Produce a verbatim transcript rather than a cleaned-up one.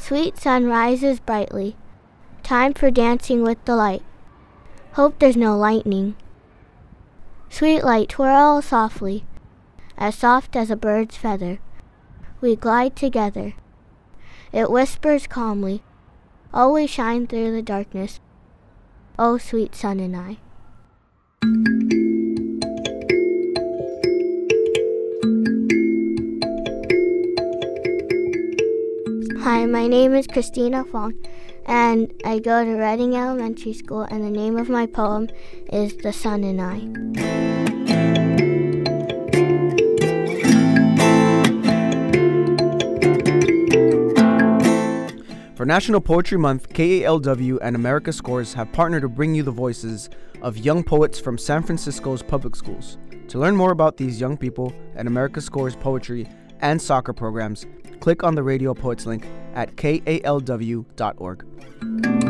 Sweet sun rises brightly. Time for dancing with the light. Hope there's no lightning. Sweet light, twirl softly, as soft as a bird's feather. We glide together. It whispers calmly, always shine through the darkness. Oh, sweet sun and I. Hi, my name is Christina Fong, and I go to Reading Elementary School, and the name of my poem is The Sun and I. For National Poetry Month, K A L W and America Scores have partnered to bring you the voices of young poets from San Francisco's public schools. To learn more about these young people and America Scores poetry and soccer programs, click on the Radio Poets link at K A L W dot org.